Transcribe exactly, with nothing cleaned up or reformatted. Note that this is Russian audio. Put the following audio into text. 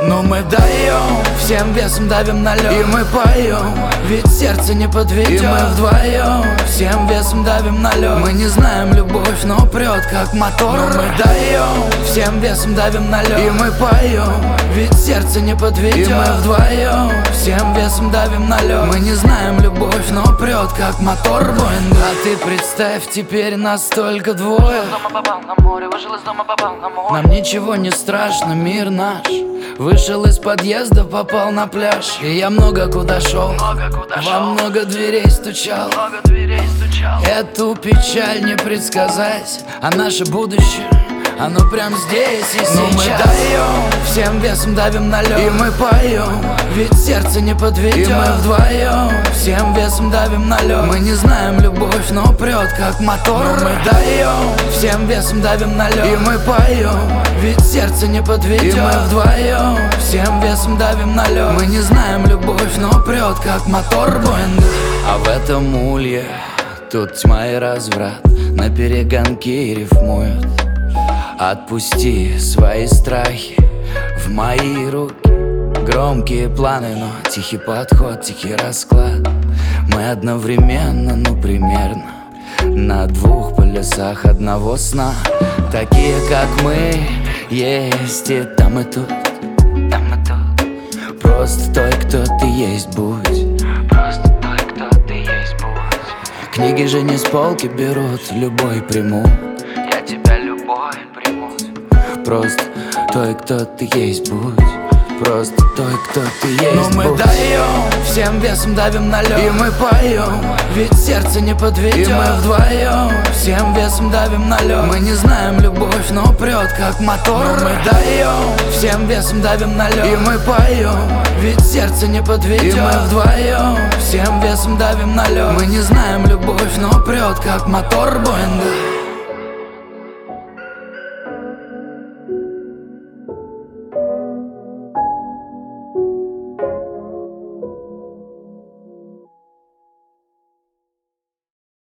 Но мы даем, всем весом давим на лед. И мы поем, ведь сердце не подведет. И мы вдвоем, всем весом давим на лед. Мы не знаем любовь, но прет как мотор. Но мы даем, всем весом давим на лед. И мы поем, ведь сердце не подведет. И мы вдвоем, всем весом давим на лед. Мы не знаем любовь, но прет как мотор Боинга. А ты представь, теперь нас только двое. Дома попал на море, вышел из дома, попал на море. Нам ничего не страшно, мир наш. Вышел из подъезда, попал на пляж. И я много куда шел, Много куда во шел, много дверей стучал. много дверей стучал. Эту печаль не предсказать, а наше будущее, оно прям здесь и сейчас. Но мы даем, всем весом давим на лед. И мы поем, ведь сердце не подведет. И мы вдвоем, всем весом давим на лед. Мы не знаем любовь, но прет как мотор. Но мы даем, всем весом давим на лед. И мы поем, ведь сердце не подведет. И мы вдвоем, всем весом давим на лед. Мы не знаем любовь, но прет как мотор Боинга. А в этом улье тут тьма и разврат на перегонки рифмуют. Отпусти свои страхи в мои руки. Громкие планы, но тихий подход, тихий расклад. Мы одновременно, ну примерно на двух полюсах одного сна. Такие, как мы, есть и там и тут, там и тут. Просто той, кто ты есть, будь. Просто той, кто ты есть, будь. Книги же не с полки берут, любой приму. Я тебя любой приму. Просто той, кто ты есть, будь. Просто той, кто ты есть. Но мы будь. даем, всем весом давим на лед. И мы поем, ведь сердце не подведет. И мы вдвоем, всем весом давим на лед. Мы не знаем любовь, но прет как мотор. Но мы даем, всем весом давим на лед. И мы поем, ведь сердце не подведет. И мы вдвоем, всем весом давим на лед. Мы не знаем любовь, но прет как мотор Боинга.